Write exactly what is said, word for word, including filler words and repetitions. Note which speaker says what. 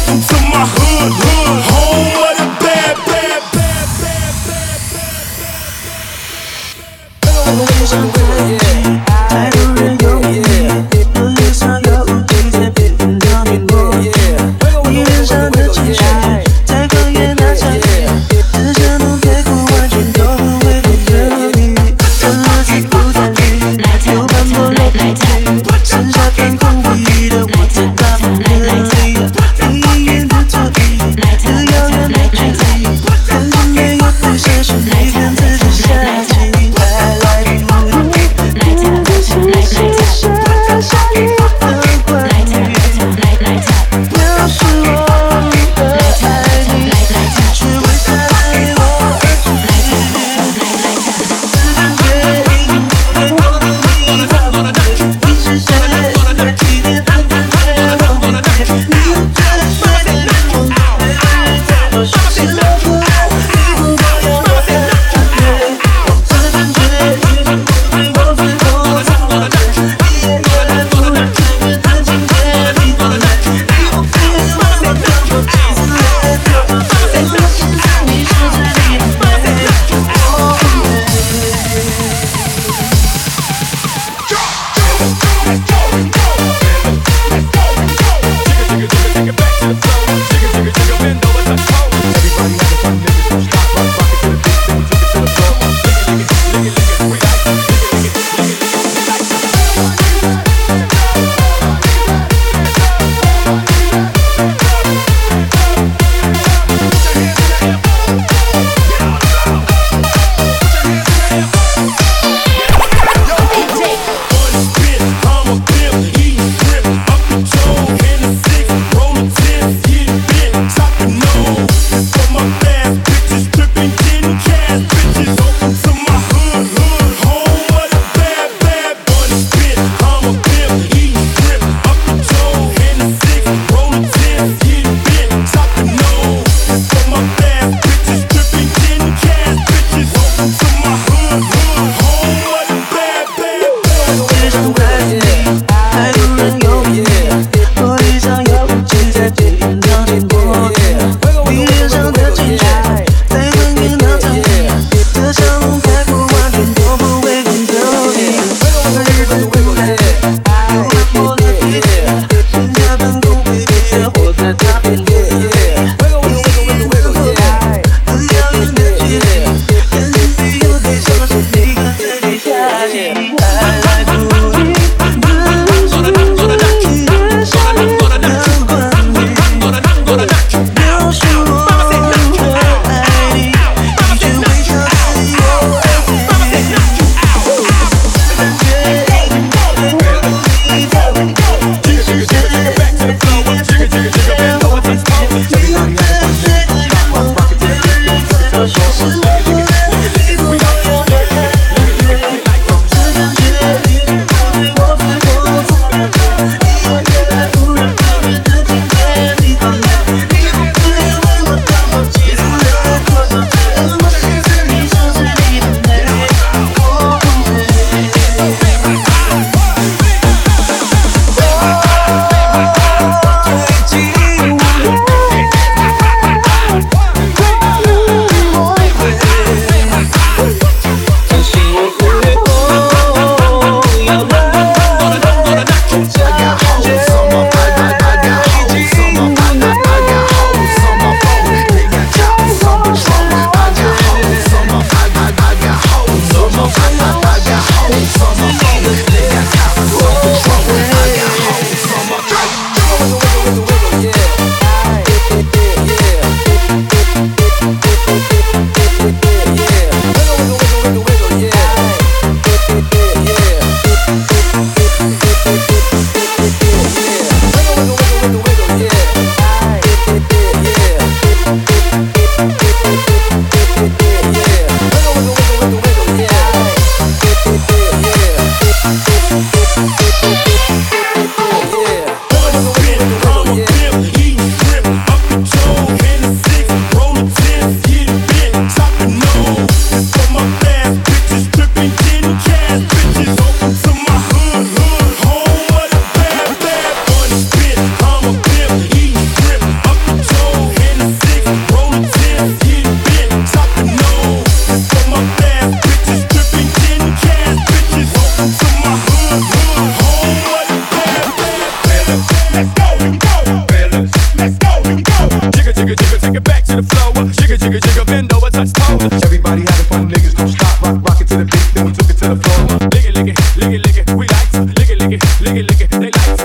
Speaker 1: Welcome to my hood, hood, home of the bad, bad, bad, bad, bad, bad, bad.
Speaker 2: 太多人有你，我脸上有雾气在别人的面膜，你脸上的情绪在狂野那场雨，只想能别哭，完全都不会不留你，这日子不再绿，有斑驳了不去，剩下片空无意的我在大风里，你隐隐的左翼。
Speaker 3: Everybody having fun, niggas don't stop. Rock, rock it to the beat, then we took it to the floor.